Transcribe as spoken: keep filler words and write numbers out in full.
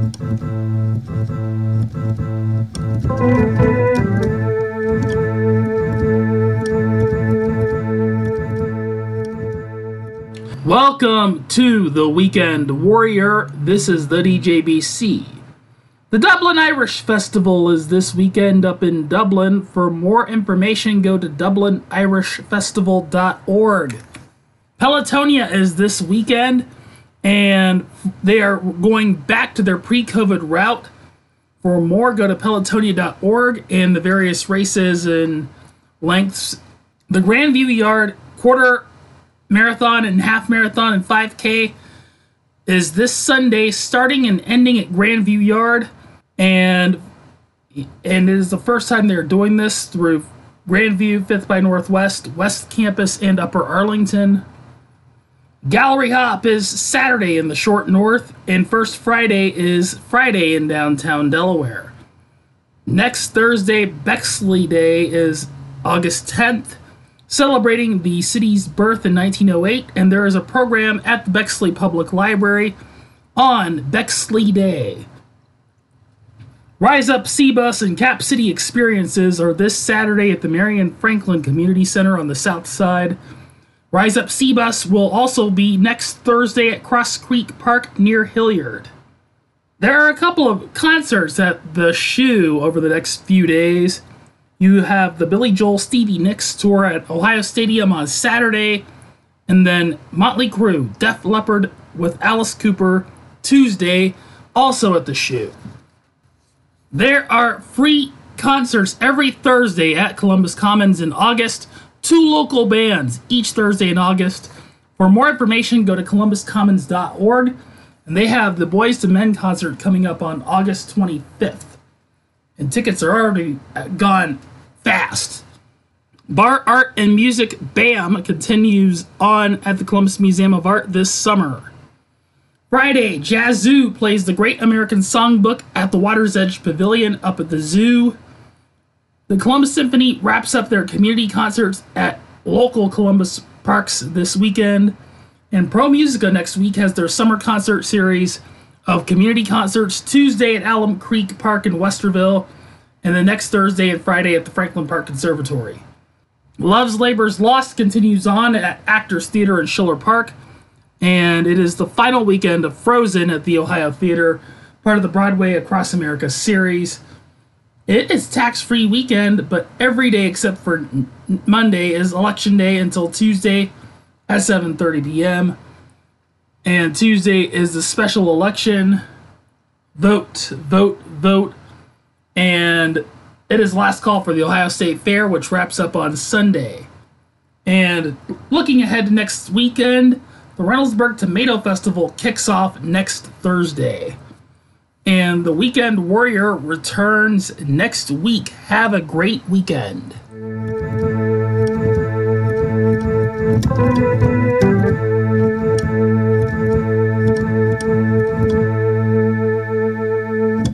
Welcome to the Weekend Warrior. This is the D J B C. The Dublin Irish Festival is this weekend up in Dublin. For more information, go to dublin irish festival dot org. Pelotonia is this weekend, and they are going back to their pre-COVID route. For more, go to pelotonia dot org and the various races and lengths. The Grandview Yard quarter marathon and half marathon and five K is this Sunday, starting and ending at Grandview Yard, and and it is the first time they're doing this through Grandview, Fifth by Northwest, West Campus, and Upper Arlington. Gallery Hop is Saturday in the Short North, and First Friday is Friday in downtown Delaware. Next Thursday, Bexley Day, is August tenth, celebrating the city's birth in nineteen oh eight, and there is a program at the Bexley Public Library on Bexley Day. Rise Up C-Bus and Cap City Experiences are this Saturday at the Marion Franklin Community Center on the south side. Rise Up C-Bus will also be next Thursday at Cross Creek Park near Hilliard. There are a couple of concerts at the Shoe over the next few days. You have the Billy Joel Stevie Nicks tour at Ohio Stadium on Saturday, and then Motley Crue, Def Leppard with Alice Cooper Tuesday, also at the Shoe. There are free concerts every Thursday at Columbus Commons in August. Two local bands each Thursday in August. For more information, go to columbus commons dot org, and they have the Boys to Men concert coming up on August twenty-fifth. And tickets are already gone fast. Bar Art and Music BAM continues on at the Columbus Museum of Art this summer. Friday, Jazz Zoo plays the Great American Songbook at the Water's Edge Pavilion up at the zoo. The Columbus Symphony wraps up their community concerts at local Columbus parks this weekend. And Pro Musica next week has their summer concert series of community concerts Tuesday at Alum Creek Park in Westerville, and the next Thursday and Friday at the Franklin Park Conservatory. Love's Labor's Lost continues on at Actors Theater in Schiller Park, and it is the final weekend of Frozen at the Ohio Theater, part of the Broadway Across America series. It is tax-free weekend, but every day except for n- Monday is Election Day until Tuesday at seven thirty p.m. And Tuesday is the special election. Vote, vote, vote. And it is last call for the Ohio State Fair, which wraps up on Sunday. And looking ahead to next weekend, the Reynoldsburg Tomato Festival kicks off next Thursday. And the Weekend Warrior returns next week. Have a great weekend.